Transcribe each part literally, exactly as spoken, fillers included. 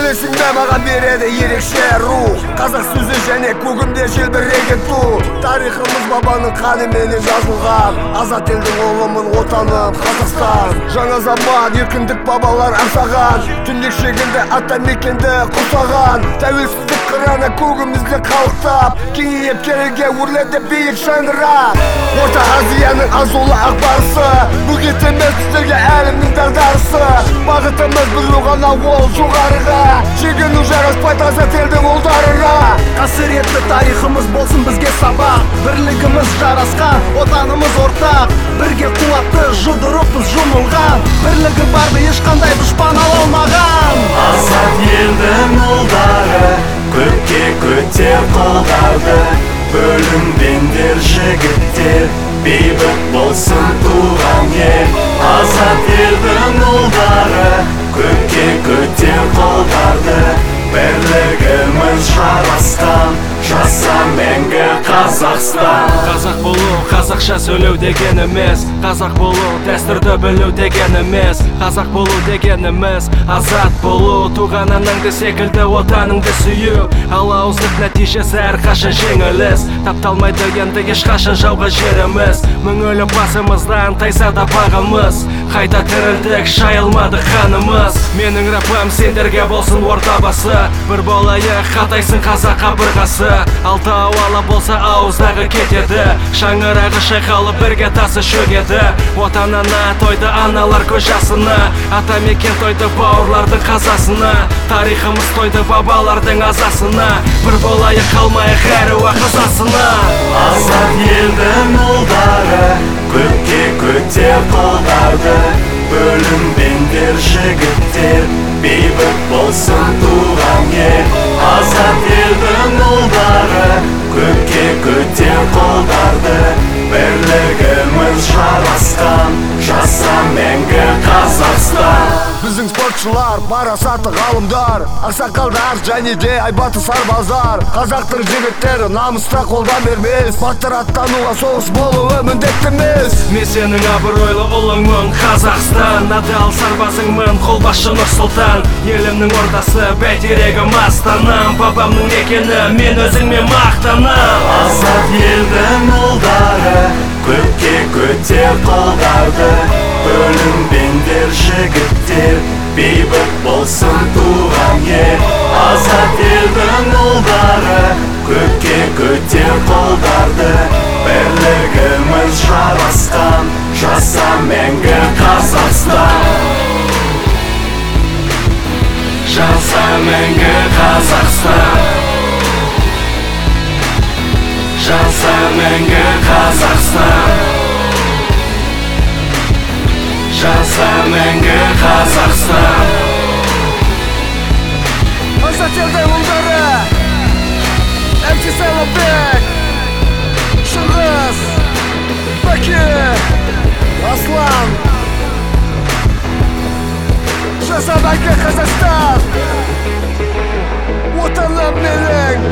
Білесің бе маған береді ерекше рух, қазақ сөзі және көгімде желбіреген ту. Тарихымыз бабаның қанымен жазылған, азат елдің ұлымын, отаным Қазақстан. Жаңа заман еркіндік бабалар аңсаған, түндек шегінде ата мекенді құсаған. Тәуелсіздік қыраны көгімізді қалықтап, кеңейіп келге өрледі биік шаңырақ. Орта Азияның азулы ақбарысы, бөгетеміз түзелге әлемнің дағдарысы. Бағытымыз білу ғана ол жоғарыға, жегіну жараспай таза телдің ұлдарыға. Қасіретті тарихымыз болсын бізге сабақ, бірлігіміз жарасқан, отанымыз ортақ. Бірге қуатты жұдырықпыз жұмылған, бірлігі барды ешқандай дұшпан ала алмаған. Азат елдің ұлдары, көкке көтер қолдарды. Бөлінбеңдер жігіттер, бейбіт болсын туған ел. Азат елдің ұлдары, көкке көтер қолдарды. Бірлігіміз жарасқан, жаса мәңгі Қазақстан. Қазақ болу, қазақша сөйлеу деген емес, қазақ болу, дәстүрді білу деген емес. Қазақ болу дегеніміз азат болу, туған анаңды секілді отаныңды сүю. Ал ауыздық нәтижесі әрқашан жеңіліс, тапталмайды енді ешқашан жауға жеріміз. Мың өліп басымыздан тайса да бағымыз, қайта тірілдік, шайылмады қанымыз. Менің рапым сендерге болсын ордабасы, бір болайық қатайсын қазақ қабырғасы. Алты ауалы болса ауыздағы кетеді, шаңырағы шайқалып бірге тасы шөгеді. Отанына тойды аналар көз жасына, ата мекен тойды бауырлардың қазасына. Тарихымыз тойды бабалардың азасына, бір болайық қалмайық әруақ ызасына. Азат елдің ұлдары, көкке көтер қолдарды. Бөлінбеңдер жігіттер, бейбіт болсын туған ел. Азат елдің ұлдары, көкке көтер қолдарды. Бірлігіміз жарасқан, жаса мәңгі Қазақстан. Біздің спортшылар, парасатты ғалымдар, ақсақалдар және де айбатты сарбаздар. Қазақтың жігіттері намыста қолдан бермес, батыр аттануға соғыс болуы міндетті емес. Мен сенің абыройлы ұлыңмын Қазақстан, адал сарбазыңмын қолбасшы Нұрсұлтан. Елімнің ордасы, бәйтерегім астанам, бабамның мекені, мен өзіңмен мақтанам. Азат елдің ұлдары, көкке көтер қолдарды. Бөлінбеңдер жігіттер, бейбіт болсын туған ел. Азат елдің ұлдары, көкке көтер қолдарды. Бірлігіміз жарасқан, жаса мәңгі Қазақстан. Жаса мәңгі Қазақстан. Жаса мәңгі Қазақстан. Жаса мәңгі Қазақстан. Азат елдің ұлдары, эм си Сайлаубек, Шыңғыс, Бәке, Аслан. Жаса мәңгі Қазақстан, отаным менің.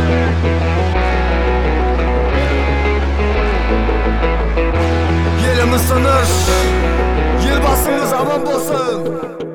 Еліміз тыныш, елбасымыз аман болсын.